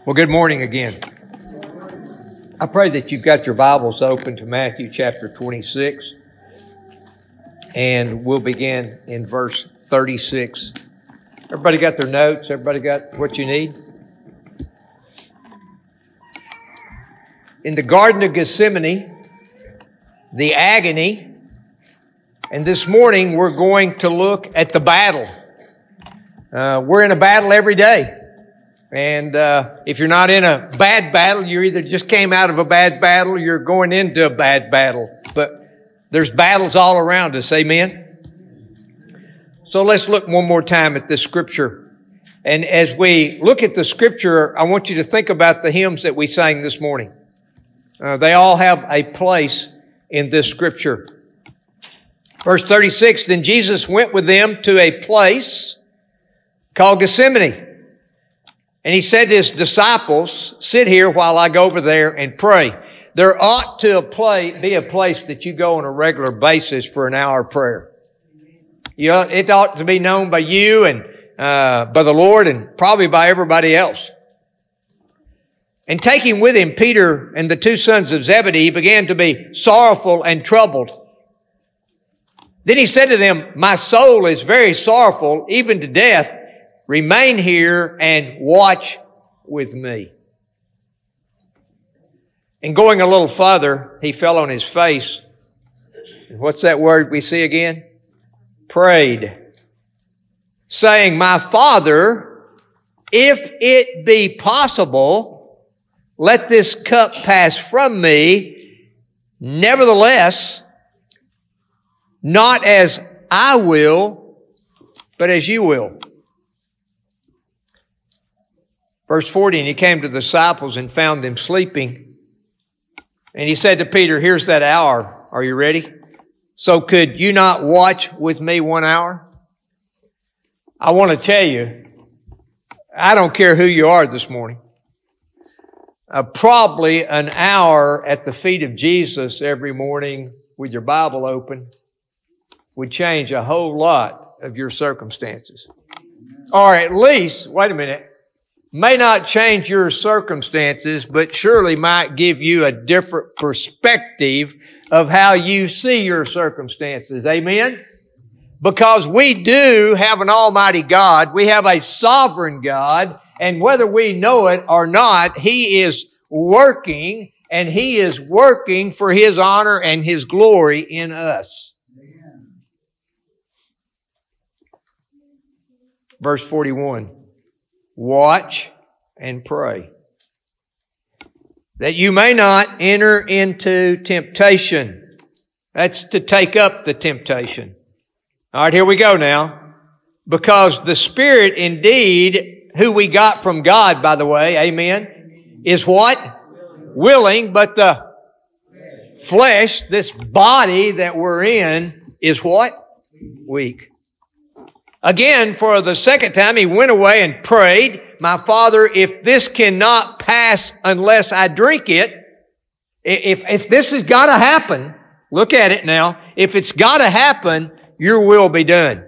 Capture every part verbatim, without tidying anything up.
Well, good morning again. I pray that you've got your Bibles open to Matthew chapter twenty-six, and we'll begin in verse thirty-six. Everybody got their notes? Everybody got what you need? In the Garden of Gethsemane, the agony, and this morning we're going to look at the battle. Uh, we're in a battle every day. And uh if you're not in a bad battle, you either just came out of a bad battle or you're going into a bad battle. But there's battles all around us, amen? So let's look one more time at this scripture. And as we look at the scripture, I want you to think about the hymns that we sang this morning. Uh, they all have a place in this scripture. Verse thirty-six, then Jesus went with them to a place called Gethsemane. And he said to his disciples, sit here while I go over there and pray. There ought to be a place that you go on a regular basis for an hour of prayer. You know, it ought to be known by you and uh by the Lord and probably by everybody else. And taking with him Peter and the two sons of Zebedee, he began to be sorrowful and troubled. Then he said to them, my soul is very sorrowful, even to death. Remain here and watch with me. And going a little further, he fell on his face. And what's that word we see again? Prayed, saying, my Father, if it be possible, let this cup pass from me. Nevertheless, not as I will, but as you will. Verse forty, and he came to the disciples and found them sleeping. And he said to Peter, here's that hour. Are you ready? So could you not watch with me one hour? I want to tell you, I don't care who you are this morning. Uh, probably an hour at the feet of Jesus every morning with your Bible open would change a whole lot of your circumstances. Or at least, wait a minute, may not change your circumstances, but surely might give you a different perspective of how you see your circumstances. Amen? Because we do have an almighty God. We have a sovereign God. And whether we know it or not, He is working, and He is working for His honor and His glory in us. Amen. Verse forty-one. Watch and pray, that you may not enter into temptation. That's to take up the temptation. All right, here we go now. Because the Spirit indeed, who we got from God, by the way, amen, is what? Willing, but the flesh, this body that we're in, is what? Weak. Again, for the second time, he went away and prayed, my Father, if this cannot pass unless I drink it, if, if this has got to happen, look at it now, if it's got to happen, your will be done.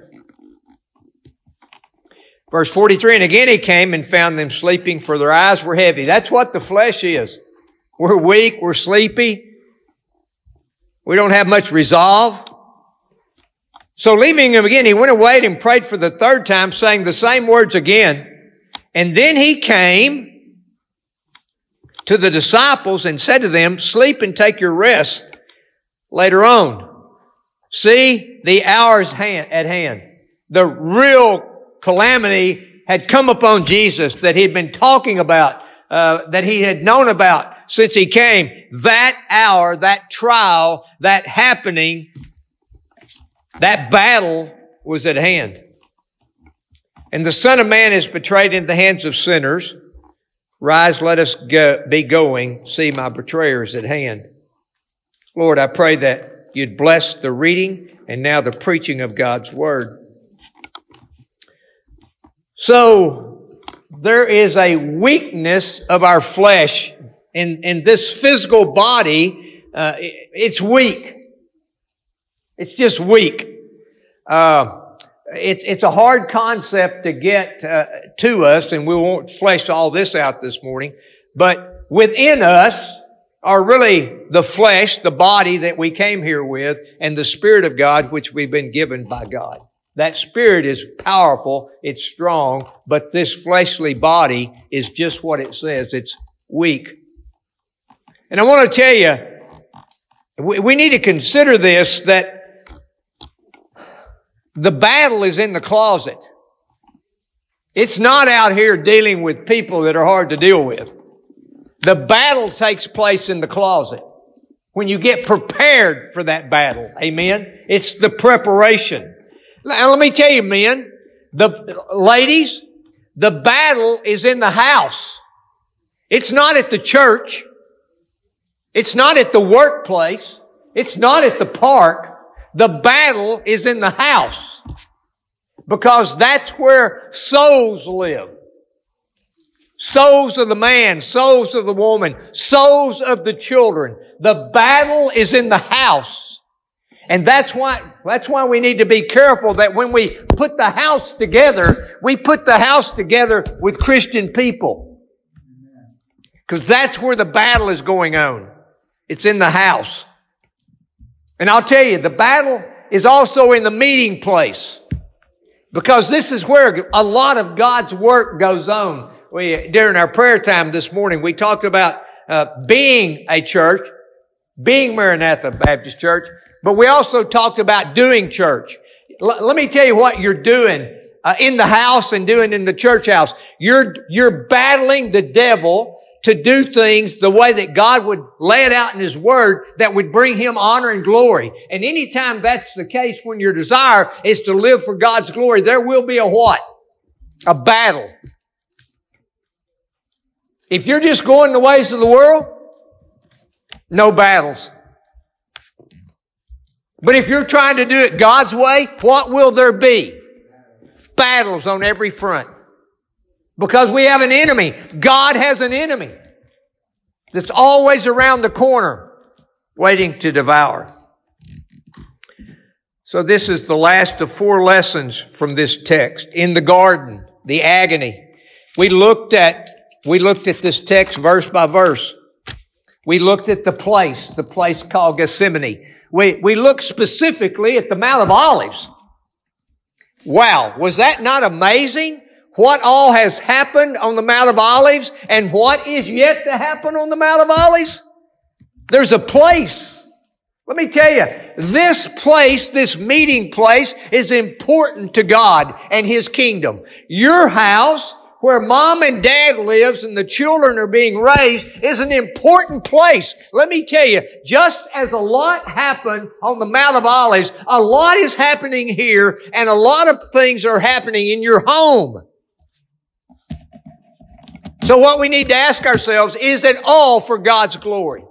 Verse forty-three, and again he came and found them sleeping, for their eyes were heavy. That's what the flesh is. We're weak, we're sleepy, we don't have much resolve. So leaving him again, he went away and prayed for the third time, saying the same words again. And then he came to the disciples and said to them, sleep and take your rest later on. See, the hour's hand, at hand. The real calamity had come upon Jesus that he had been talking about, uh, that he had known about since he came. That hour, that trial, that happening, that battle was at hand. And the Son of Man is betrayed into the hands of sinners. Rise, let us go, be going. See, my betrayer is at hand. Lord, I pray that you'd bless the reading and now the preaching of God's Word. So, there is a weakness of our flesh. In, in this physical body, uh, it, it's weak. It's just weak. Uh, It, it's a hard concept to get uh, to us, and we won't flesh all this out this morning. But within us are really the flesh, the body that we came here with, and the Spirit of God, which we've been given by God. That Spirit is powerful, it's strong, but this fleshly body is just what it says. It's weak. And I want to tell you, we, we need to consider this, that the battle is in the closet. It's not out here dealing with people that are hard to deal with. The battle takes place in the closet. When you get prepared for that battle. Amen? It's the preparation. Now let me tell you, men, the ladies, the battle is in the house. It's not at the church. It's not at the workplace. It's not at the park. The battle is in the house. Because that's where souls live. Souls of the man, souls of the woman, souls of the children. The battle is in the house. And that's why, that's why we need to be careful that when we put the house together, we put the house together with Christian people. Because that's where the battle is going on. It's in the house. And I'll tell you, the battle is also in the meeting place. Because this is where a lot of God's work goes on. We, during our prayer time this morning, we talked about uh, being a church, being Maranatha Baptist Church, but we also talked about doing church. L- let me tell you what you're doing uh, in the house and doing in the church house. You're, you're battling the devil to do things the way that God would lay it out in His Word that would bring Him honor and glory. And anytime that's the case, when your desire is to live for God's glory, there will be a what? A battle. If you're just going the ways of the world, no battles. But if you're trying to do it God's way, what will there be? Battles on every front. Because we have an enemy. God has an enemy that's always around the corner waiting to devour. So this is the last of four lessons from this text. In the garden, the agony. We looked at, we looked at this text verse by verse. We looked at the place, the place called Gethsemane. We, we looked specifically at the Mount of Olives. Wow, was that not amazing? What all has happened on the Mount of Olives and what is yet to happen on the Mount of Olives? There's a place. Let me tell you, this place, this meeting place is important to God and His kingdom. Your house, where mom and dad lives and the children are being raised, is an important place. Let me tell you, just as a lot happened on the Mount of Olives, a lot is happening here and a lot of things are happening in your home. So what we need to ask ourselves, is it all for God's glory?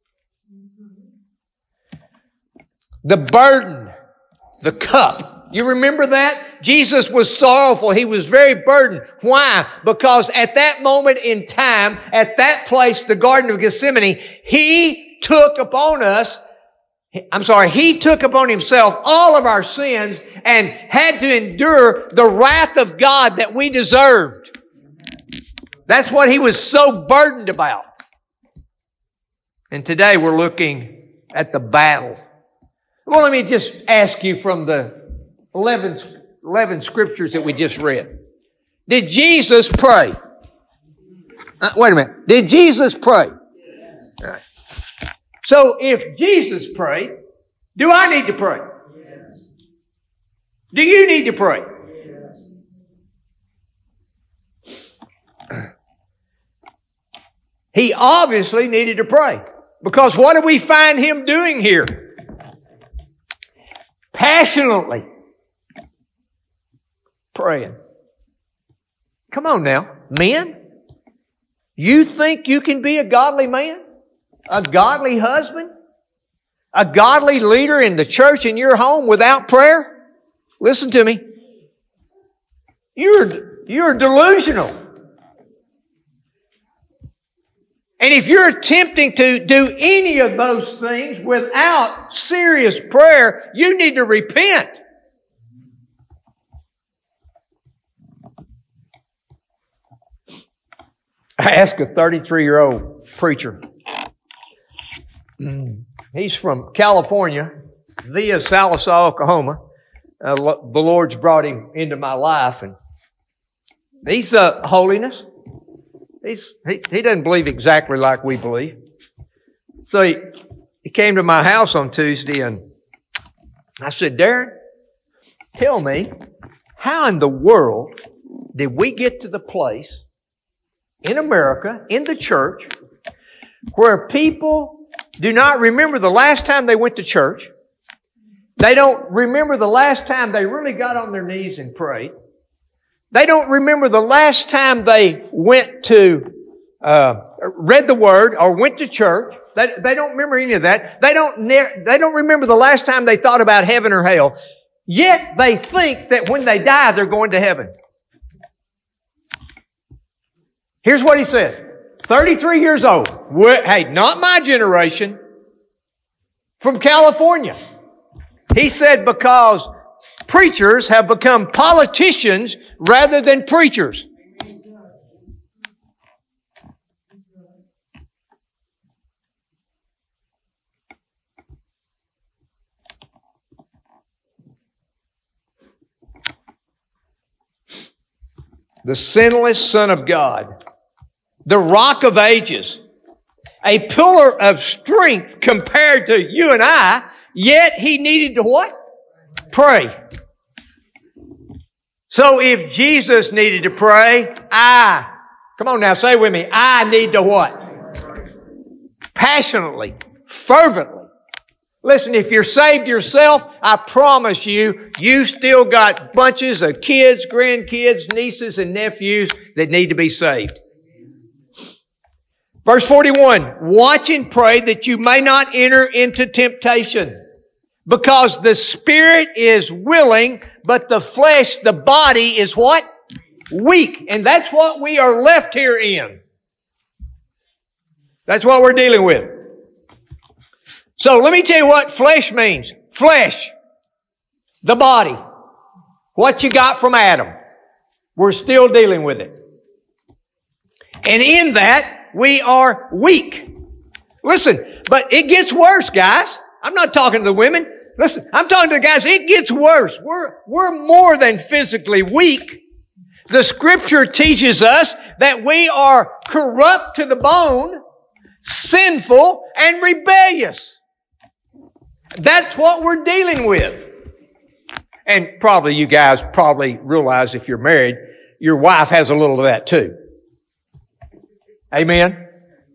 The burden, the cup. You remember that? Jesus was sorrowful. He was very burdened. Why? Because at that moment in time, at that place, the Garden of Gethsemane, He took upon us, I'm sorry, He took upon Himself all of our sins and had to endure the wrath of God that we deserved. That's what He was so burdened about. And today we're looking at the battle. Well, let me just ask you from the eleven, eleven scriptures that we just read. Did Jesus pray? Uh, wait a minute. Did Jesus pray? All right. So if Jesus prayed, do I need to pray? Do you need to pray? He obviously needed to pray. Because what do we find Him doing here? Passionately praying. Come on now, men. You think you can be a godly man? A godly husband? A godly leader in the church in your home without prayer? Listen to me. You're, you're delusional. And if you're attempting to do any of those things without serious prayer, you need to repent. I asked a thirty-three-year-old preacher. He's from California, via Sallisaw, Oklahoma. Uh, the Lord's brought him into my life, and he's uh, holiness. He's he, he doesn't believe exactly like we believe. So he, he came to my house on Tuesday, and I said, Darren, tell me, how in the world did we get to the place in America, in the church, where people do not remember the last time they went to church? They don't remember the last time they really got on their knees and prayed. They don't remember the last time they went to, uh, read the Word or went to church. They, they don't remember any of that. They don't, ne- they don't remember the last time they thought about heaven or hell. Yet they think that when they die, they're going to heaven. Here's what he said. thirty-three years old. Hey, not my generation. From California. He said because preachers have become politicians rather than preachers. The sinless Son of God, the Rock of Ages, a pillar of strength compared to you and I, yet He needed to what? Pray. So if Jesus needed to pray, I, come on now, say with me, I need to what? Passionately, fervently. Listen, if you're saved yourself, I promise you, you still got bunches of kids, grandkids, nieces, and nephews that need to be saved. Verse forty-one, watch and pray that you may not enter into temptation. Because the spirit is willing, but the flesh, the body is what? Weak. And that's what we are left here in. That's what we're dealing with. So let me tell you what flesh means. Flesh. The body. What you got from Adam. We're still dealing with it. And in that, we are weak. Listen, but it gets worse, guys. I'm not talking to the women. Listen, I'm talking to the guys. It gets worse. We're, we're more than physically weak. The Scripture teaches us that we are corrupt to the bone, sinful, and rebellious. That's what we're dealing with. And probably you guys probably realize if you're married, your wife has a little of that too. Amen?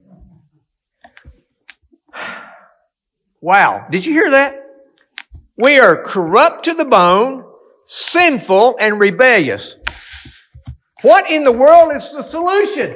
Wow. Did you hear that? We are corrupt to the bone, sinful, and rebellious. What in the world is the solution?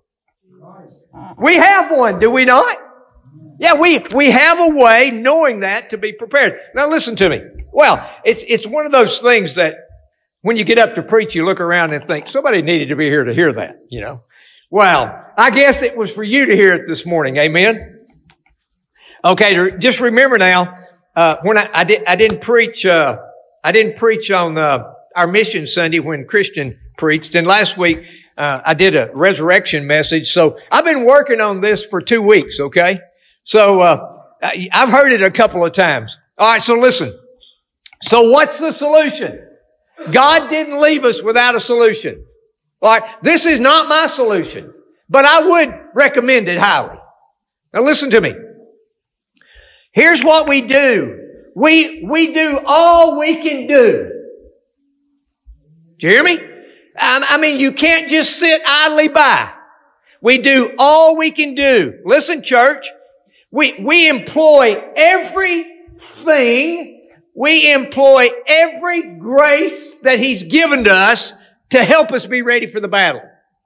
We have one, do we not? Yeah, we, we have a way, knowing that, to be prepared. Now listen to me. Well, it's, it's one of those things that when you get up to preach, you look around and think, somebody needed to be here to hear that, you know. Well, I guess it was for you to hear it this morning. Amen? Okay, just remember now, uh, when I, I, did, I didn't preach, uh, I didn't preach on, uh, our Mission Sunday when Christian preached. And last week, uh, I did a resurrection message. So I've been working on this for two weeks, okay? So, uh, I've heard it a couple of times. All right, so listen. So what's the solution? God didn't leave us without a solution. All right, this is not my solution, but I would recommend it highly. Now listen to me. Here's what we do. We, we do all we can do. Do you hear me? I, I mean, you can't just sit idly by. We do all we can do. Listen, church. We, we employ everything. We employ every grace that He's given to us to help us be ready for the battle.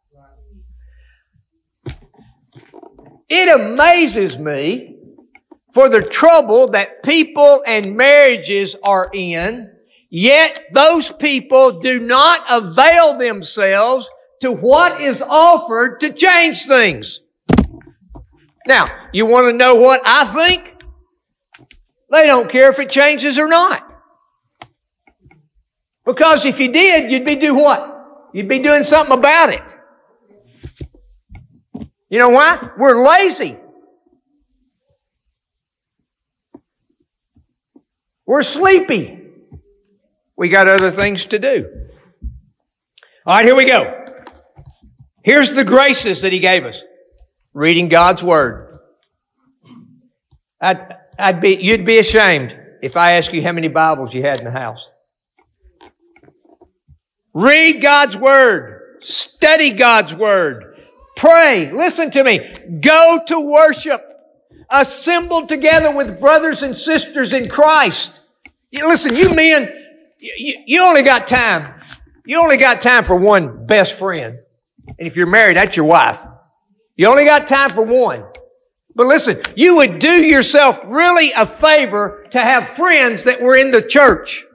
It amazes me for the trouble that people and marriages are in, yet those people do not avail themselves to what is offered to change things. Now, you want to know what I think? They don't care if it changes or not. Because if you did, you'd be doing what? You'd be doing something about it. You know why? We're lazy. We're sleepy. We got other things to do. All right, here we go. Here's the graces that He gave us. Reading God's Word. I'd, I'd be, you'd be ashamed if I asked you how many Bibles you had in the house. Read God's Word. Study God's Word. Pray. Listen to me. Go to worship. Assemble together with brothers and sisters in Christ. You, listen, you men, you, you only got time. You only got time for one best friend. And if you're married, that's your wife. You only got time for one. But listen, you would do yourself really a favor to have friends that were in the church.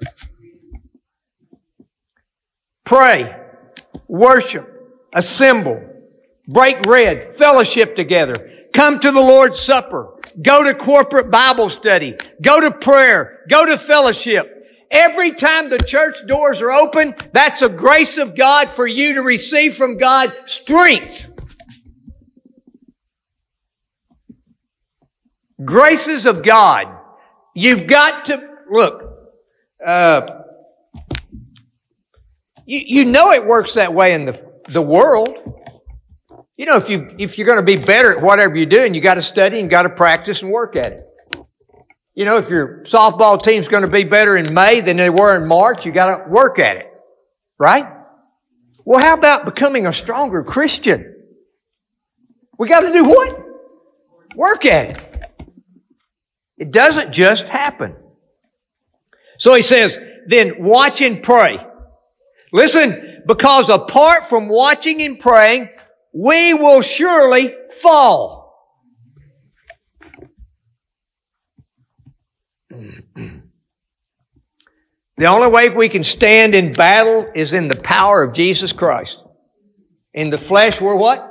Pray, worship, assemble, break bread, fellowship together, come to the Lord's Supper, go to corporate Bible study, go to prayer, go to fellowship. Every time the church doors are open, that's a grace of God for you to receive from God strength. Graces of God. You've got to, look, uh, you, you know it works that way in the, the world. You know, if you, if you're going to be better at whatever you're doing, you got to study and you got to practice and work at it. You know, if your softball team's going to be better in May than they were in March, you got to work at it. Right? Well, how about becoming a stronger Christian? We got to do what? Work at it. It doesn't just happen. So he says, then watch and pray. Listen, because apart from watching and praying, we will surely fall. The only way we can stand in battle is in the power of Jesus Christ. In the flesh, we're what?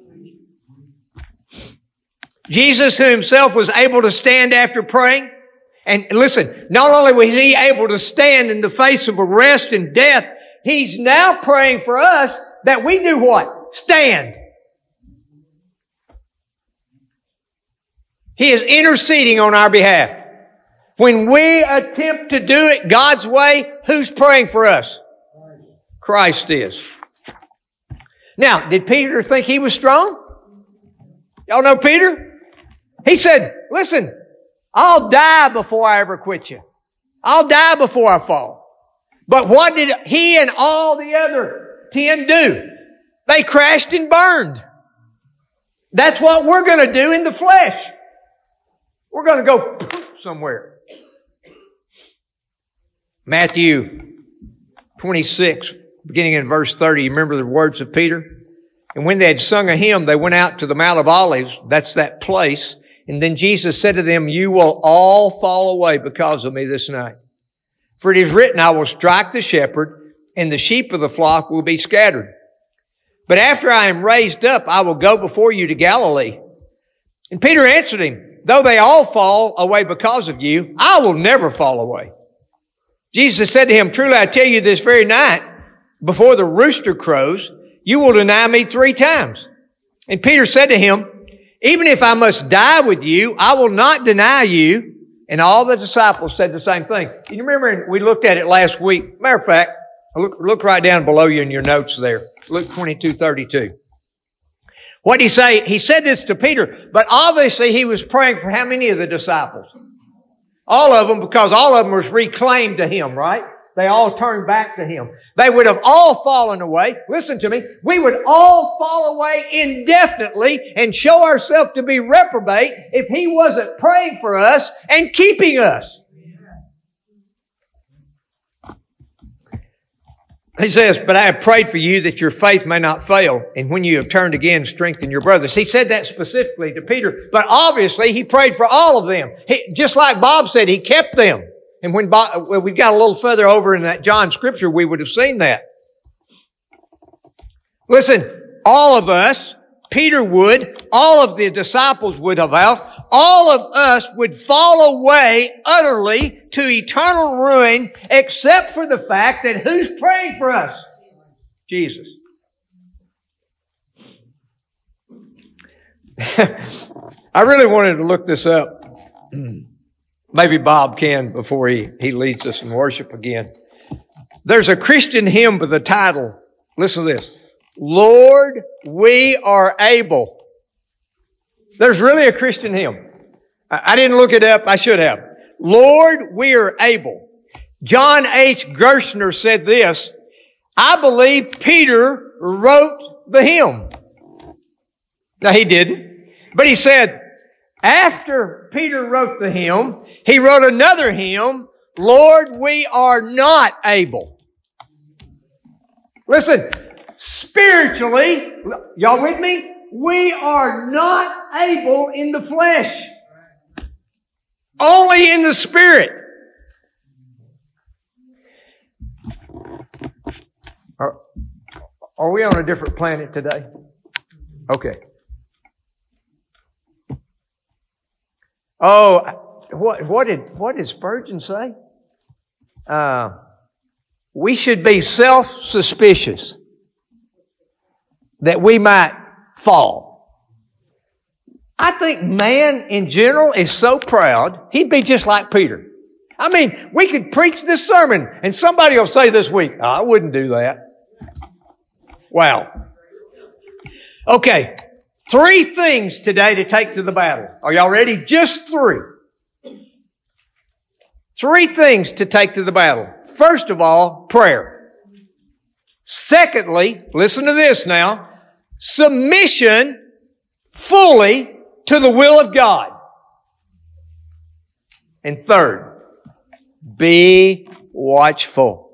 Jesus, who himself was able to stand after praying. And listen, not only was he able to stand in the face of arrest and death, he's now praying for us that we do what? Stand. He is interceding on our behalf. When we attempt to do it God's way, who's praying for us? Christ is. Now, did Peter think he was strong? Y'all know Peter? He said, listen, I'll die before I ever quit you. I'll die before I fall. But what did he and all the other ten do? They crashed and burned. That's what we're going to do in the flesh. We're going to go somewhere. Matthew twenty-six, beginning in verse thirty, you remember the words of Peter? And when they had sung a hymn, they went out to the Mount of Olives. That's that place. And then Jesus said to them, you will all fall away because of me this night. For it is written, I will strike the shepherd, and the sheep of the flock will be scattered. But after I am raised up, I will go before you to Galilee. And Peter answered him, though they all fall away because of you, I will never fall away. Jesus said to him, truly I tell you this very night, before the rooster crows, you will deny me three times. And Peter said to him, even if I must die with you, I will not deny you. And all the disciples said the same thing. You remember we looked at it last week. Matter of fact, look, look right down below you in your notes there. Luke twenty-two thirty-two. What did he say? He said this to Peter, but obviously he was praying for how many of the disciples? All of them, because all of them was reclaimed to him, right? They all turned back to him. They would have all fallen away. Listen to me. We would all fall away indefinitely and show ourselves to be reprobate if he wasn't praying for us and keeping us. He says, but I have prayed for you that your faith may not fail. And when you have turned again, strengthen your brothers. He said that specifically to Peter. But obviously, he prayed for all of them. He, just like Bob said, he kept them. And when Bob, well, we got a little further over in that John scripture, we would have seen that. Listen, all of us, Peter would, all of the disciples would have, all of us would fall away utterly to eternal ruin except for the fact that who's praying for us? Jesus. I really wanted to look this up. Maybe Bob can before he, he leads us in worship again. There's a Christian hymn with the title, listen to this, Lord, we are able. There's really a Christian hymn. I, I didn't look it up. I should have. Lord, we are able. John H. Gerstner said this, I believe Peter wrote the hymn. Now, he didn't. But he said, after Peter wrote the hymn, he wrote another hymn, Lord, we are not able. Listen, spiritually, y'all with me? We are not able in the flesh. Only in the Spirit. Are, are we on a different planet today? Okay. Oh, what, what did, what did Spurgeon say? Uh, we should be self-suspicious that we might fall. I think man in general is so proud, he'd be just like Peter. I mean, we could preach this sermon and somebody will say this week, oh, I wouldn't do that. Wow. Okay. Three things today to take to the battle. Are y'all ready? Just three. Three things to take to the battle. First of all, prayer. Secondly, listen to this now, submission fully to the will of God. And third, be watchful.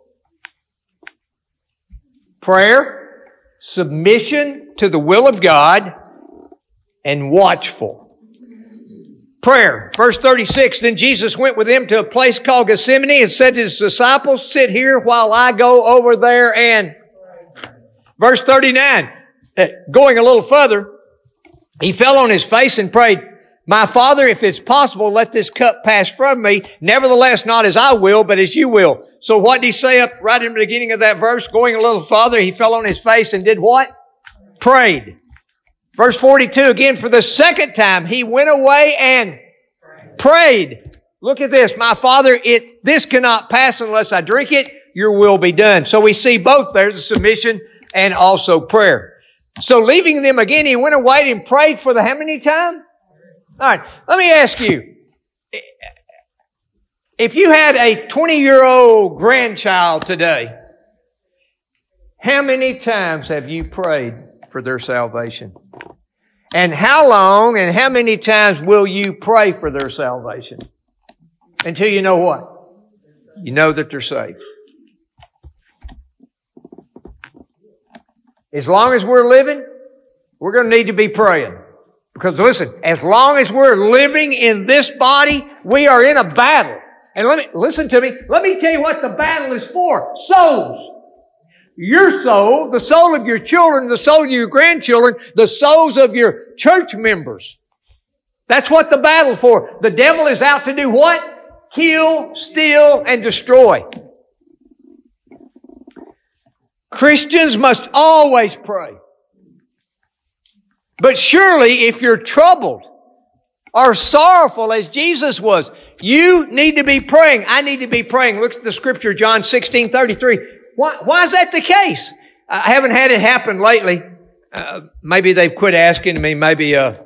Prayer, submission to the will of God, and watchful. Prayer, verse thirty-six, then Jesus went with them to a place called Gethsemane and said to his disciples, sit here while I go over there and... Verse thirty-nine, going a little further, he fell on his face and prayed, my Father, if it's possible, let this cup pass from me. Nevertheless, not as I will, but as you will. So what did he say up right in the beginning of that verse? Going a little farther, he fell on his face and did what? Prayed. Verse forty-two, again, for the second time, he went away and prayed. Look at this. My Father, it, this cannot pass unless I drink it. Your will be done. So we see both there, the submission and also prayer. So leaving them again, he went away and prayed for the how many time? All right. Let me ask you. If you had a twenty-year-old grandchild today, how many times have you prayed for their salvation? And how long and how many times will you pray for their salvation? Until you know what? You know that they're saved. As long as we're living, we're going to need to be praying. Because listen, as long as we're living in this body, we are in a battle. And let me, listen to me, let me tell you what the battle is for. Souls. Your soul, the soul of your children, the soul of your grandchildren, the souls of your church members. That's what the battle's for. The devil is out to do what? Kill, steal, and destroy. Christians must always pray. But surely if you're troubled or sorrowful as Jesus was, you need to be praying. I need to be praying. Look at the scripture, John sixteen thirty-three. Why, why is that the case? I haven't had it happen lately. Uh, maybe they've quit asking me. Maybe, uh,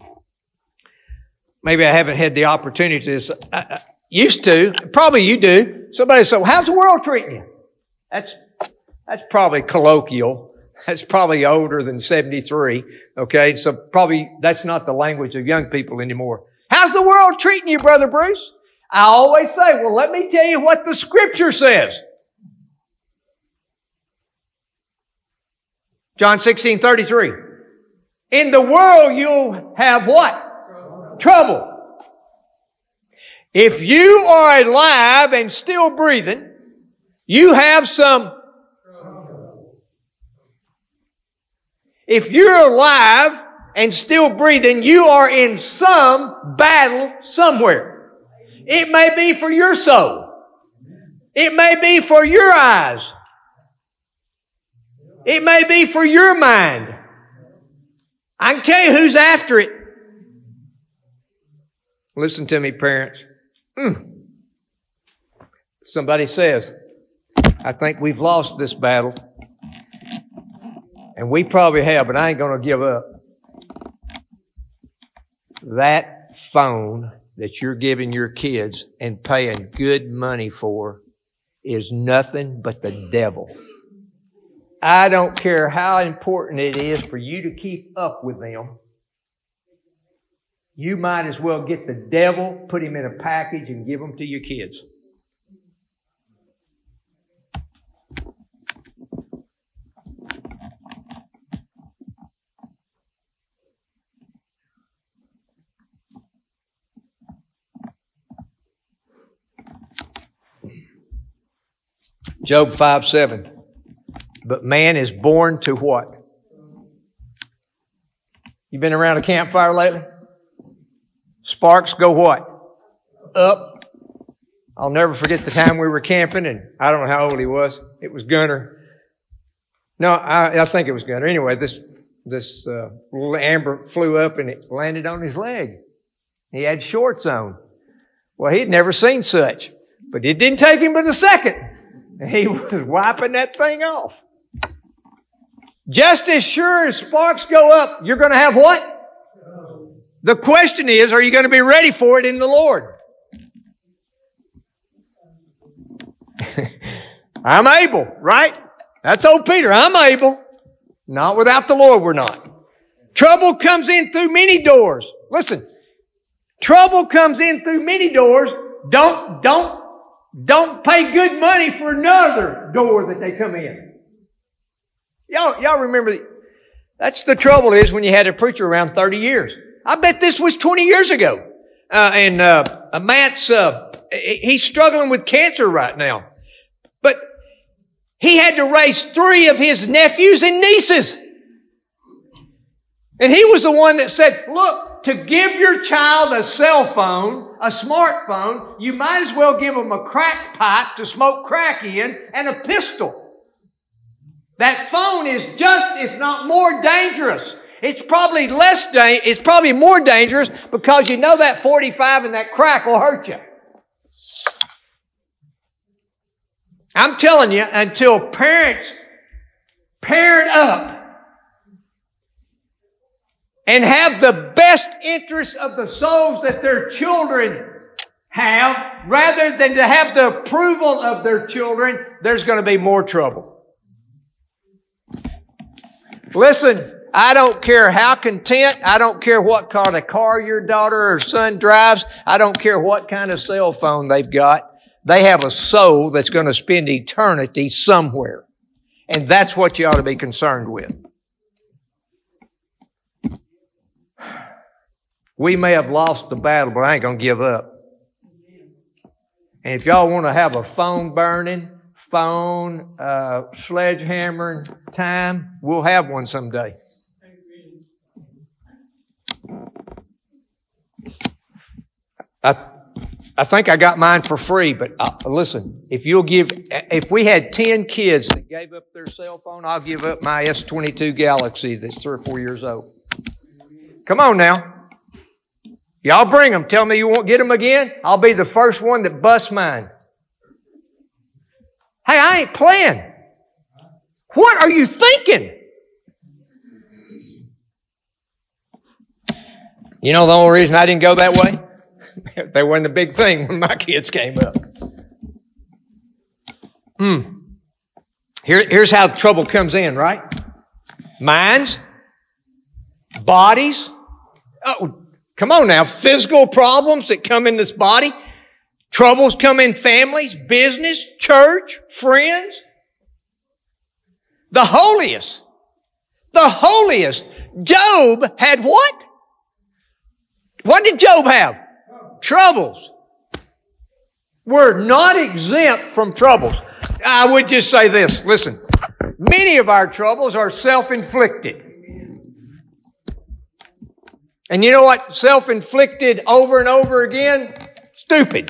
maybe I haven't had the opportunity to. I, I used to. Probably you do. Somebody said, well, how's the world treating you? That's, that's probably colloquial. That's probably older than seventy-three. Okay. So probably that's not the language of young people anymore. How's the world treating you, Brother Bruce? I always say, well, let me tell you what the scripture says. John sixteen thirty-three. In the world you'll have what? Trouble. Trouble. If you are alive and still breathing, you have some trouble. If you're alive and still breathing, you are in some battle somewhere. It may be for your soul. It may be for your eyes. It may be for your mind. I can tell you who's after it. Listen to me, parents. Mm. Somebody says, I think we've lost this battle. And we probably have, but I ain't going to give up. That phone that you're giving your kids and paying good money for is nothing but the devil. I don't care how important it is for you to keep up with them. You might as well get the devil, put him in a package, and give them to your kids. Job five seven. But man is born to what? You been around a campfire lately? Sparks go what? Up. I'll never forget the time we were camping, and I don't know how old he was. It was Gunner. No, I, I think it was Gunner. Anyway, this this uh, little amber flew up and it landed on his leg. He had shorts on. Well, he'd never seen such, but it didn't take him but a second. He was wiping that thing off. Just as sure as sparks go up, you're going to have what? The question is, are you going to be ready for it in the Lord? I'm able, right? That's old Peter. I'm able. Not without the Lord, we're not. Trouble comes in through many doors. Listen, trouble comes in through many doors. Don't, don't, don't pay good money for another door that they come in. Y'all, y'all remember, that's the trouble is when you had a preacher around thirty years. I bet this was twenty years ago. Uh, and, uh, Matt's, uh, he's struggling with cancer right now. But he had to raise three of his nephews and nieces. And he was the one that said, look, to give your child a cell phone, a smartphone, you might as well give them a crack pipe to smoke crack in and a pistol. That phone is just, if not more dangerous. It's probably less da- it's probably more dangerous because you know that forty-five and that crack will hurt you. I'm telling you, until parents parent up and have the best interests of the souls that their children have, rather than to have the approval of their children, there's going to be more trouble. Listen, I don't care how content, I don't care what kind of car your daughter or son drives, I don't care what kind of cell phone they've got. They have a soul that's going to spend eternity somewhere. And that's what you ought to be concerned with. We may have lost the battle, but I ain't going to give up. And if y'all want to have a phone burning, phone, uh, sledgehammering time, we'll have one someday. I, I think I got mine for free, but uh, listen, if you'll give, if we had ten kids that gave up their cell phone, I'll give up my S twenty-two Galaxy that's three or four years old. Come on now. Y'all bring them. Tell me you won't get them again. I'll be the first one that busts mine. Hey, I ain't playing. What are you thinking? You know the only reason I didn't go that way? They weren't a big thing when my kids came up. Hmm. Here, here's how the trouble comes in, right? Minds, bodies. Oh, come on now. Physical problems that come in this body. Troubles come in families, business, church, friends. The holiest. The holiest. Job had what? What did Job have? Troubles. We're not exempt from troubles. I would just say this. Listen, many of our troubles are self-inflicted. And you know what? Self-inflicted over and over again? Stupid.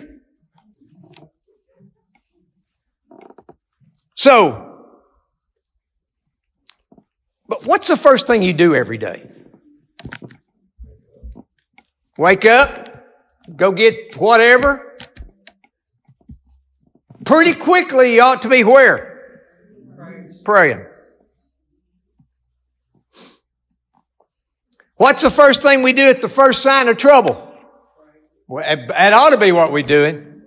So, but what's the first thing you do every day? Wake up, go get whatever. Pretty quickly you ought to be where? Praying. What's the first thing we do at the first sign of trouble? Well, that ought to be what we're doing.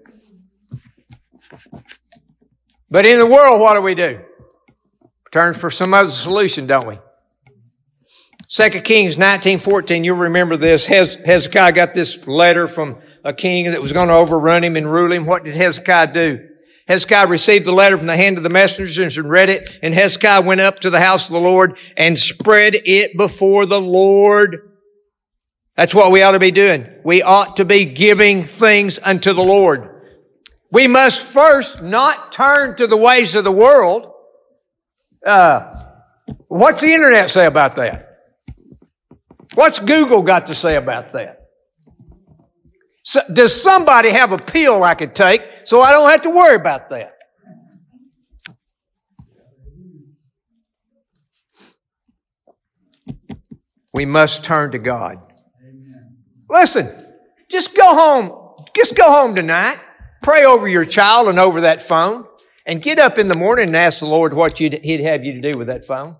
But in the world, what do we do? Turn for some other solution, don't we? Second Kings nineteen fourteen, you'll remember this. Hezekiah got this letter from a king that was going to overrun him and rule him. What did Hezekiah do? Hezekiah received the letter from the hand of the messengers and read it, and Hezekiah went up to the house of the Lord and spread it before the Lord. That's what we ought to be doing. We ought to be giving things unto the Lord. We must first not turn to the ways of the world. Uh, what's the internet say about that? What's Google got to say about that? So, does somebody have a pill I could take so I don't have to worry about that? We must turn to God. Amen. Listen, just go home. Just go home tonight. Pray over your child and over that phone. And get up in the morning and ask the Lord what you'd, He'd have you to do with that phone.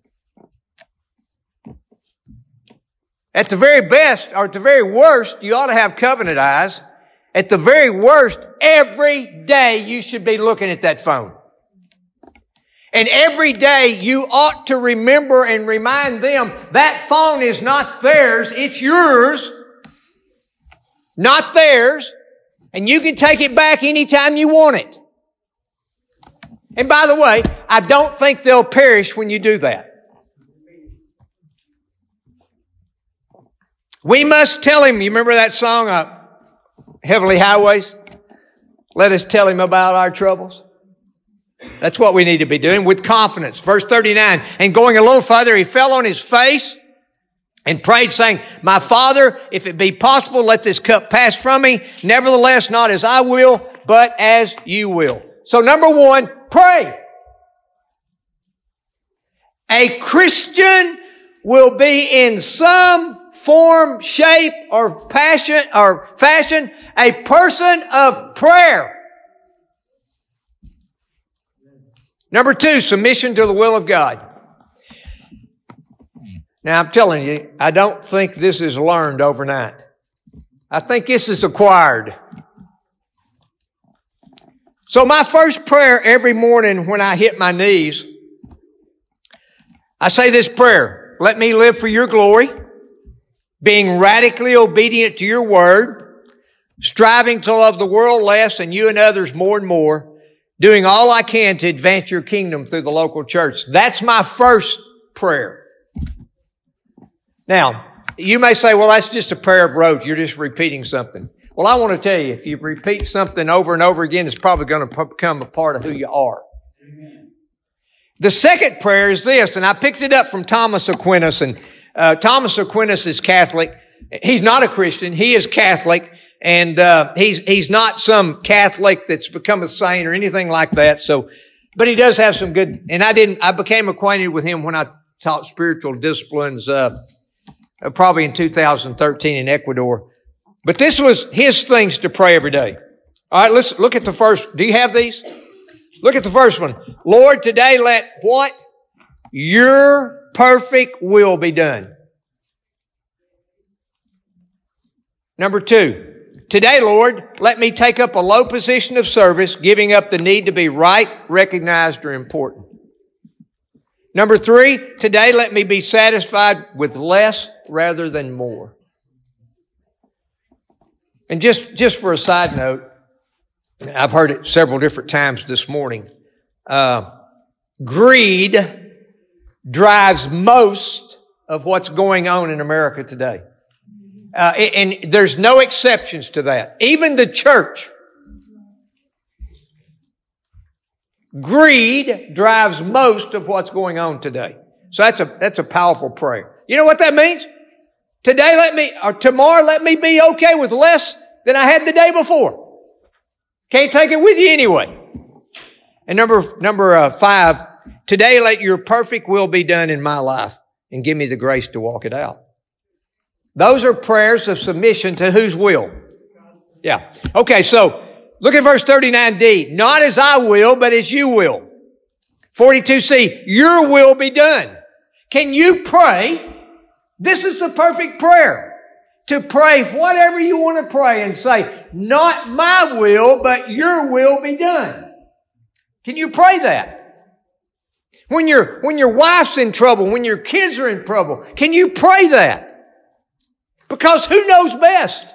At the very best, or at the very worst, you ought to have covenant eyes. At the very worst, every day you should be looking at that phone. And every day you ought to remember and remind them that phone is not theirs, it's yours. Not theirs. And you can take it back anytime you want it. And by the way, I don't think they'll perish when you do that. We must tell him, you remember that song, uh, Heavenly Highways? Let us tell him about our troubles. That's what we need to be doing with confidence. Verse thirty-nine, and going a little further, he fell on his face and prayed, saying, my Father, if it be possible, let this cup pass from me. Nevertheless, not as I will, but as you will. So number one, pray. A Christian will be in some form, shape, or passion, or fashion, a person of prayer. Number two, submission to the will of God. Now, I'm telling you, I don't think this is learned overnight. I think this is acquired. So my first prayer every morning when I hit my knees, I say this prayer: let me live for your glory, being radically obedient to your word, striving to love the world less and you and others more and more, doing all I can to advance your kingdom through the local church. That's my first prayer. Now, you may say, well, that's just a prayer of rote. You're just repeating something. Well, I want to tell you, if you repeat something over and over again, it's probably going to become a part of who you are. Amen. The second prayer is this, and I picked it up from Thomas Aquinas, and Uh, Thomas Aquinas is Catholic. He's not a Christian. He is Catholic, and uh, he's he's not some Catholic that's become a saint or anything like that. So, but he does have some good. And I didn't. I became acquainted with him when I taught spiritual disciplines, uh, probably in two thousand thirteen in Ecuador. But this was his things to pray every day. All right, let's look at the first. Do you have these? Look at the first one. Lord, today let what? Your perfect will be done. Number two, today, Lord, let me take up a low position of service, giving up the need to be right, recognized, or important. Number three, today, let me be satisfied with less rather than more. And just, just for a side note, I've heard it several different times this morning. Uh, greed drives most of what's going on in America today. Uh, and there's no exceptions to that. Even the church. Greed drives most of what's going on today. So that's a, that's a powerful prayer. You know what that means? Today let me, or tomorrow let me be okay with less than I had the day before. Can't take it with you anyway. And number, number uh, five, today let your perfect will be done in my life and give me the grace to walk it out. Those are prayers of submission to whose will? Yeah. Okay, so look at verse thirty-nine D. Not as I will, but as you will. forty-two C. Your will be done. Can you pray? This is the perfect prayer. To pray whatever you want to pray and say, not my will, but your will be done. Can you pray that? When your, when your wife's in trouble, when your kids are in trouble, can you pray that? Because who knows best?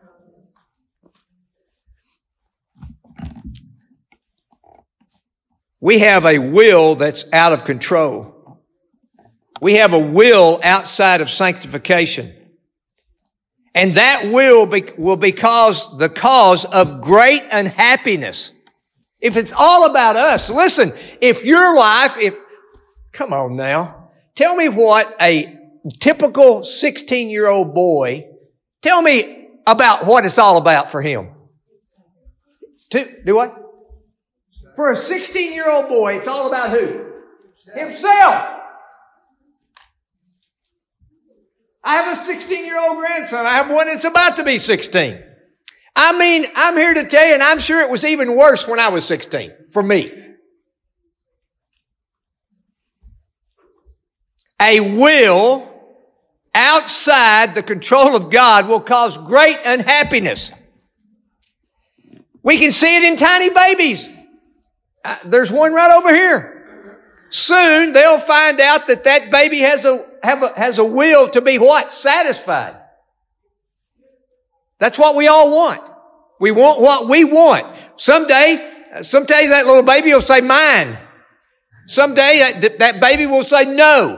We have a will that's out of control. We have a will outside of sanctification. And that will be, will be cause, the cause of great unhappiness. If it's all about us, listen, if your life, if, come on now, tell me what a typical sixteen-year-old boy, tell me about what it's all about for him. To, do what? For a sixteen-year-old boy, it's all about who? Himself. I have a sixteen-year-old grandson. I have one that's about to be sixteen. I mean, I'm here to tell you, and I'm sure it was even worse when I was sixteen, for me. A will outside the control of God will cause great unhappiness. We can see it in tiny babies. Uh, there's one right over here. Soon they'll find out that that baby has a, have a, has a will to be what? Satisfied. That's what we all want. We want what we want. Someday, someday that little baby will say mine. Someday that, that baby will say no.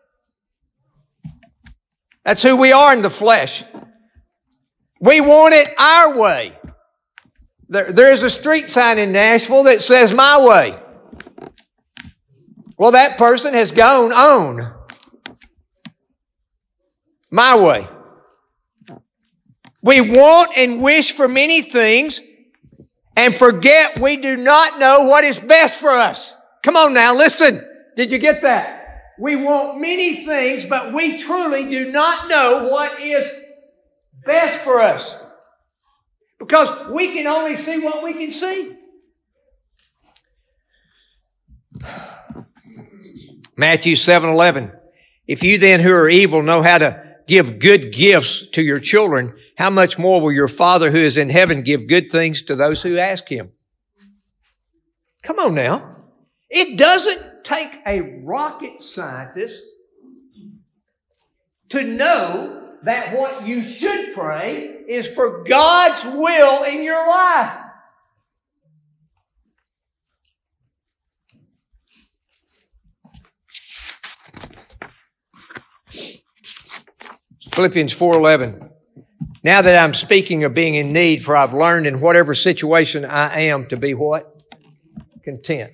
That's who we are in the flesh. We want it our way. There, there is a street sign in Nashville that says my way. Well, that person has gone on my way. We want and wish for many things and forget we do not know what is best for us. Come on now, listen. Did you get that? We want many things, but we truly do not know what is best for us. Because we can only see what we can see. Matthew seven eleven. If you then who are evil know how to give good gifts to your children, how much more will your Father who is in heaven give good things to those who ask Him? Come on now. It doesn't take a rocket scientist to know that what you should pray is for God's will in your life. Philippians four eleven. Now that I'm speaking of being in need, for I've learned in whatever situation I am to be what? Content.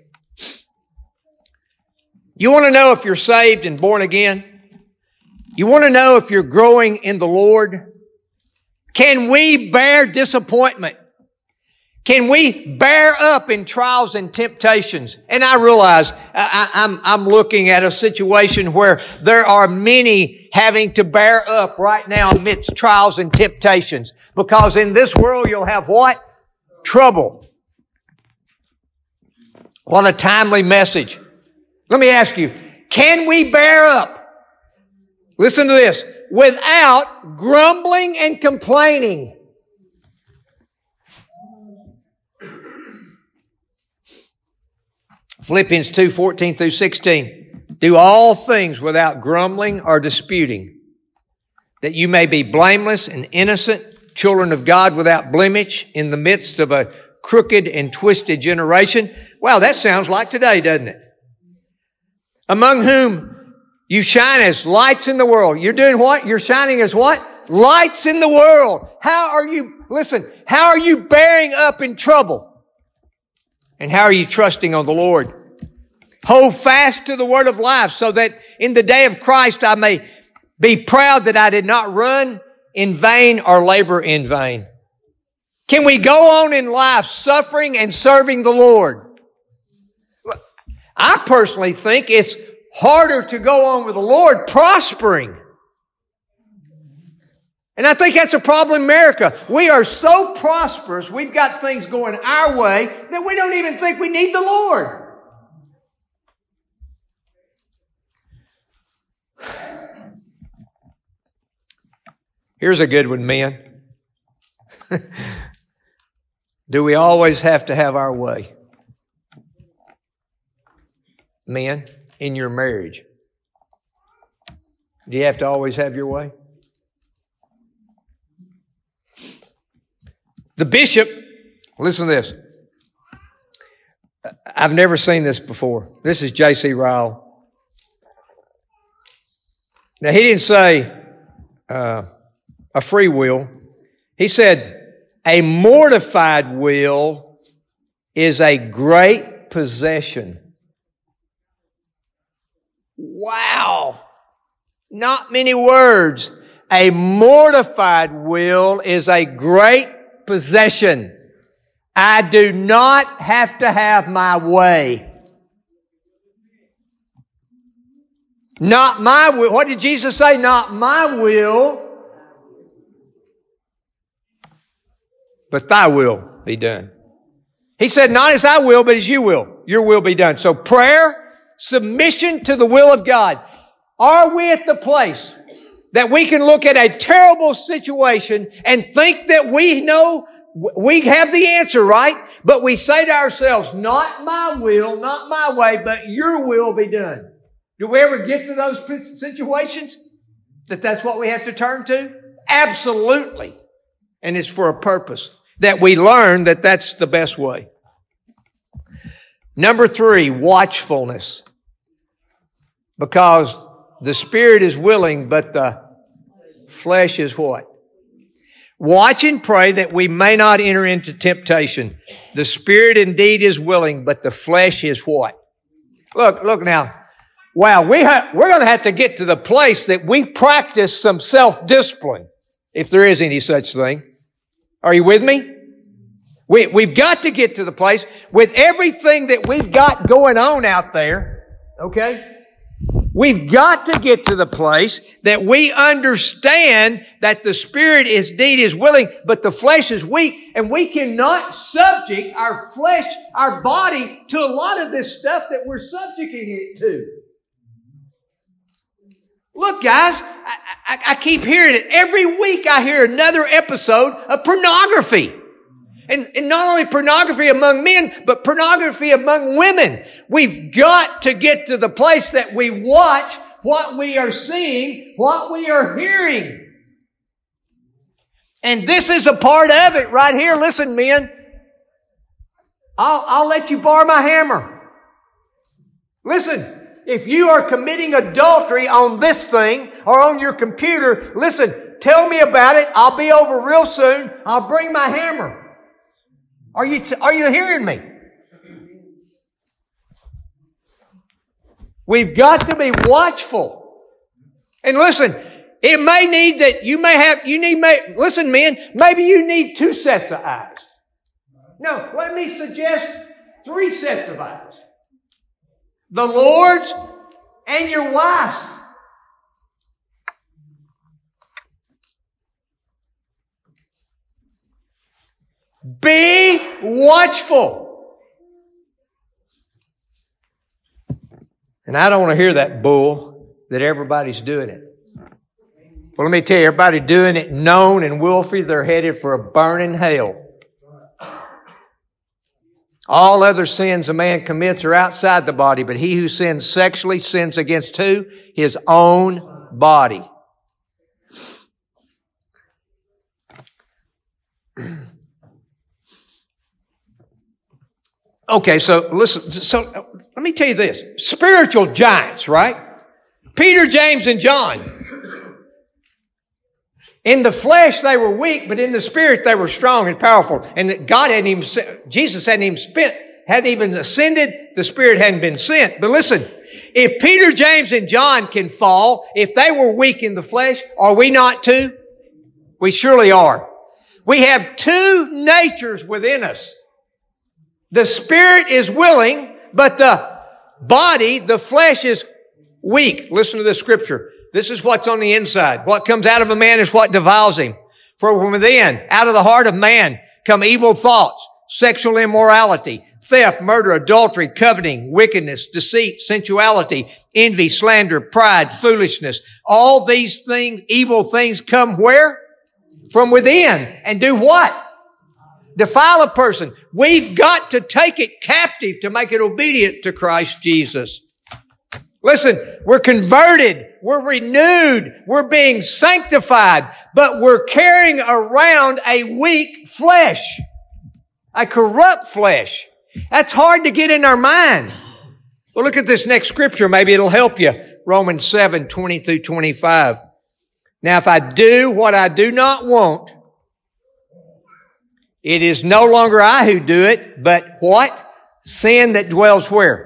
You want to know if you're saved and born again? You want to know if you're growing in the Lord? Can we bear disappointment? Can we bear up in trials and temptations? And I realize I, I'm, I'm looking at a situation where there are many having to bear up right now amidst trials and temptations. Because in this world you'll have what? Trouble. What a timely message. Let me ask you, can we bear up? Listen to this. Without grumbling and complaining. Philippians two fourteen through sixteen. Do all things without grumbling or disputing, that you may be blameless and innocent, children of God without blemish in the midst of a crooked and twisted generation. Wow, that sounds like today, doesn't it? Among whom you shine as lights in the world. You're doing what? You're shining as what? Lights in the world. How are you, listen, how are you bearing up in trouble? And how are you trusting on the Lord? Hold fast to the word of life, so that in the day of Christ I may be proud that I did not run in vain or labor in vain. Can we go on in life suffering and serving the Lord? I personally think it's harder to go on with the Lord prospering. And I think that's a problem in America. We are so prosperous, we've got things going our way, that we don't even think we need the Lord. Here's a good one, men. Do we always have to have our way? Men, in your marriage, do you have to always have your way? The bishop, listen to this. I've never seen this before. This is J C Ryle. Now, he didn't say uh, a free will. He said, a mortified will is a great possession. Wow. Not many words. A mortified will is a great possession. I do not have to have my way. Not my will. What did Jesus say? Not my will, but thy will be done. He said, not as I will, but as you will. Your will be done. So prayer, submission to the will of God. Are we at the place that we can look at a terrible situation and think that we know, we have the answer, right? But we say to ourselves, not my will, not my way, but your will be done. Do we ever get to those situations that that's what we have to turn to? Absolutely. And it's for a purpose, that we learn that that's the best way. Number three, watchfulness. Because the spirit is willing, but the flesh is what? Watch and pray that we may not enter into temptation. The spirit indeed is willing, but the flesh is what? Look, look now. Wow, we ha- we're going to have to get to the place that we practice some self-discipline, if there is any such thing. Are you with me? We, we've got to get to the place with everything that we've got going on out there, okay? We've got to get to the place that we understand that the spirit is indeed is willing, but the flesh is weak, and we cannot subject our flesh, our body, to a lot of this stuff that we're subjecting it to. Look, guys, I, I, I keep hearing it. Every week I hear another episode of pornography. And, and not only pornography among men, but pornography among women. We've got to get to the place that we watch what we are seeing, what we are hearing. And this is a part of it right here. Listen, men. I'll, I'll let you borrow my hammer. Listen. If you are committing adultery on this thing or on your computer, listen, tell me about it. I'll be over real soon. I'll bring my hammer. Are you, are you hearing me? We've got to be watchful. And listen, it may need that you may have, you need, may, listen, men, maybe you need two sets of eyes. No, let me suggest three sets of eyes. The Lord's and your wife's. Be watchful. And I don't want to hear that bull that everybody's doing it. Well, let me tell you, everybody doing it known and willfully, they're headed for a burning hell. All other sins a man commits are outside the body, but he who sins sexually sins against who? His own body. Okay, so listen, so let me tell you this. Spiritual giants, right? Peter, James, and John. In the flesh, they were weak, but in the spirit, they were strong and powerful. And God hadn't even, Jesus hadn't even spent, hadn't even ascended. The Spirit hadn't been sent. But listen, if Peter, James, and John can fall, if they were weak in the flesh, are we not too? We surely are. We have two natures within us. The spirit is willing, but the body, the flesh is weak. Listen to this scripture. This is what's on the inside. What comes out of a man is what defiles him. For from within, out of the heart of man, come evil thoughts, sexual immorality, theft, murder, adultery, coveting, wickedness, deceit, sensuality, envy, slander, pride, foolishness. All these things, evil things come where? From within. And do what? Defile a person. We've got to take it captive to make it obedient to Christ Jesus. Listen, we're converted, we're renewed, we're being sanctified, but we're carrying around a weak flesh, a corrupt flesh. That's hard to get in our mind. Well, look at this next scripture. Maybe it'll help you. Romans seven, twenty through twenty-five. Now, if I do what I do not want, it is no longer I who do it, but what? Sin that dwells where?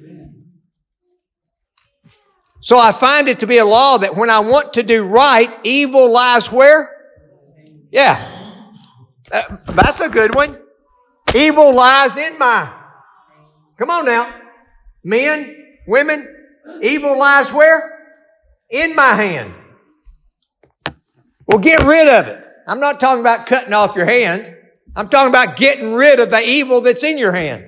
So I find it to be a law that when I want to do right, evil lies where? Yeah. Uh, that's a good one. Evil lies in my. Come on now. Men, women, evil lies where? In my hand. Well, get rid of it. I'm not talking about cutting off your hand. I'm talking about getting rid of the evil that's in your hand.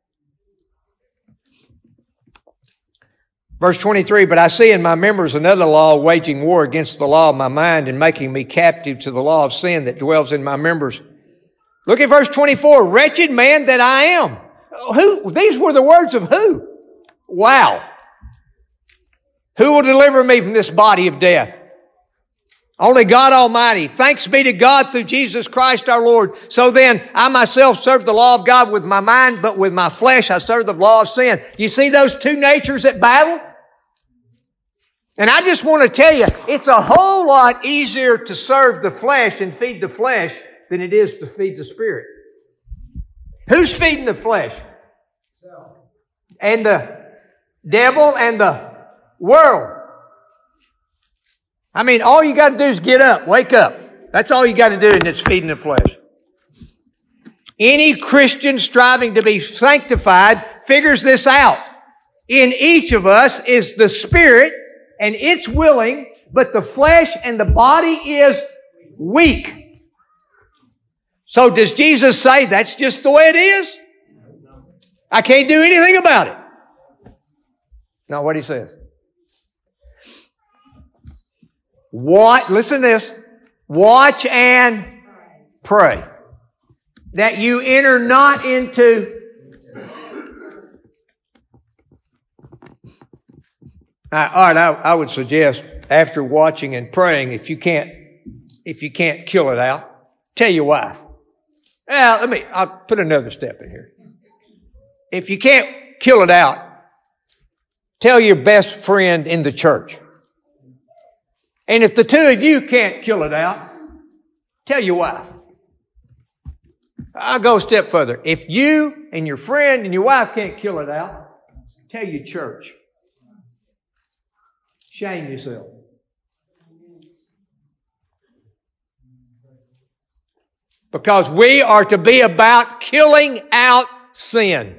Verse twenty-three, but I see in my members another law waging war against the law of my mind and making me captive to the law of sin that dwells in my members. Look at verse twenty-four. Wretched man that I am. Who? These were the words of who? Wow. Who will deliver me from this body of death? Only God Almighty. Thanks be to God through Jesus Christ our Lord. So then, I myself serve the law of God with my mind, but with my flesh I serve the law of sin. You see those two natures at battle? And I just want to tell you, it's a whole lot easier to serve the flesh and feed the flesh than it is to feed the Spirit. Who's feeding the flesh? And the devil and the world. I mean, all you got to do is get up, wake up. That's all you got to do, and it's feeding the flesh. Any Christian striving to be sanctified figures this out. In each of us is the Spirit, and it's willing, but the flesh and the body is weak. So does Jesus say that's just the way it is? I can't do anything about it. No, what he says. What? Listen to this. Watch and pray that you enter not into. Uh, all right, I, I would suggest after watching and praying, if you can't, if you can't kill it out, tell your wife. Well, let me. I'll put another step in here. If you can't kill it out, tell your best friend in the church. And if the two of you can't kill it out, tell your wife. I'll go a step further. If you and your friend and your wife can't kill it out, tell your church. Shame yourself. Because we are to be about killing out sin.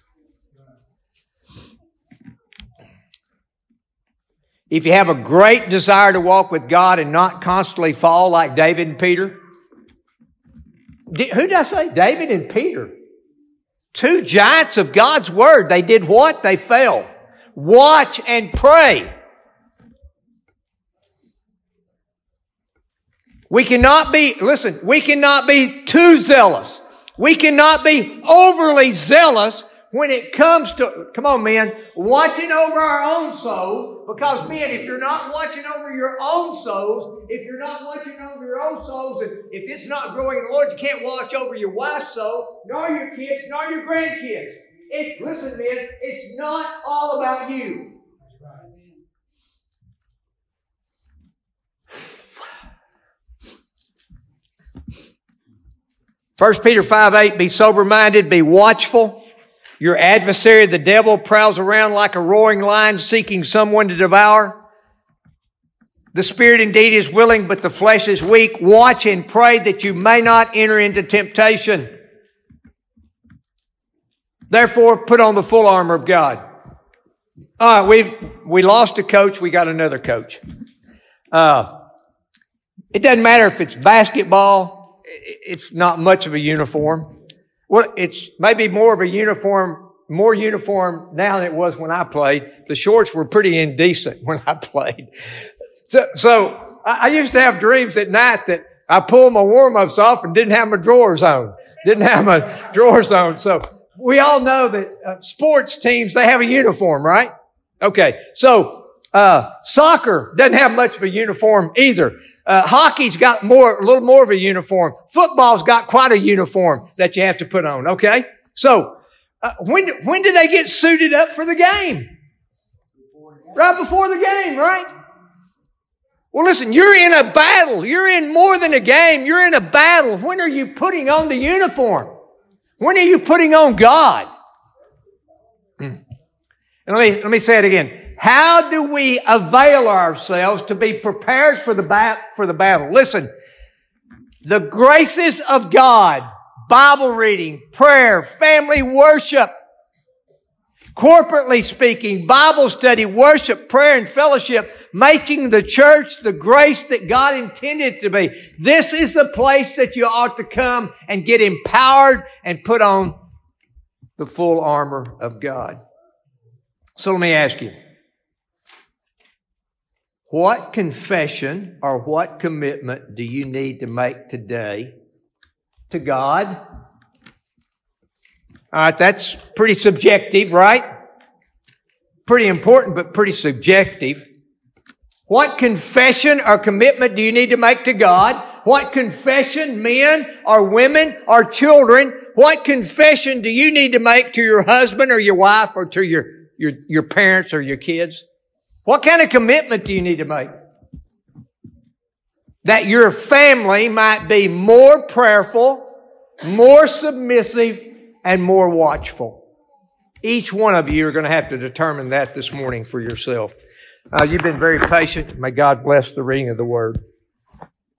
If you have a great desire to walk with God and not constantly fall like David and Peter. Who did I say? David and Peter. Two giants of God's Word. They did what? They fell. Watch and pray. We cannot be, listen, we cannot be too zealous. We cannot be overly zealous when it comes to, come on men, watching over our own souls, because men, if you're not watching over your own souls, if you're not watching over your own souls, and if it's not growing in the Lord, you can't watch over your wife's soul, nor your kids, nor your grandkids. It, listen men, it's not all about you. First Peter five eight, be sober-minded, be watchful. Your adversary, the devil, prowls around like a roaring lion seeking someone to devour. The spirit indeed is willing, but the flesh is weak. Watch and pray that you may not enter into temptation. Therefore, put on the full armor of God. All right, we've, we lost a coach. We got another coach. Uh, it doesn't matter if it's basketball. It's not much of a uniform. Well, it's maybe more of a uniform, more uniform now than it was when I played. The shorts were pretty indecent when I played. So, so I used to have dreams at night that I pulled my warm-ups off and didn't have my drawers on. Didn't have my drawers on. So we all know that uh, sports teams, they have a uniform, right? Okay. So, uh, soccer doesn't have much of a uniform either. Uh, hockey's got more, a little more of a uniform. Football's got quite a uniform that you have to put on. Okay. So, uh, when, when do they get suited up for the game? Right before the game, right? Well, listen, you're in a battle. You're in more than a game. You're in a battle. When are you putting on the uniform? When are you putting on God? Hmm. And let me, let me say it again. How do we avail ourselves to be prepared for the bat, for the battle? Listen, the graces of God, Bible reading, prayer, family worship, corporately speaking, Bible study, worship, prayer, and fellowship, making the church the grace that God intended it to be. This is the place that you ought to come and get empowered and put on the full armor of God. So let me ask you, what confession or what commitment do you need to make today to God? All right, that's pretty subjective, right? Pretty important, but pretty subjective. What confession or commitment do you need to make to God? What confession, men or women or children, what confession do you need to make to your husband or your wife or to your, your, your parents or your kids? What kind of commitment do you need to make? That your family might be more prayerful, more submissive, and more watchful. Each one of you are going to have to determine that this morning for yourself. Uh, you've been very patient. May God bless the reading of the Word.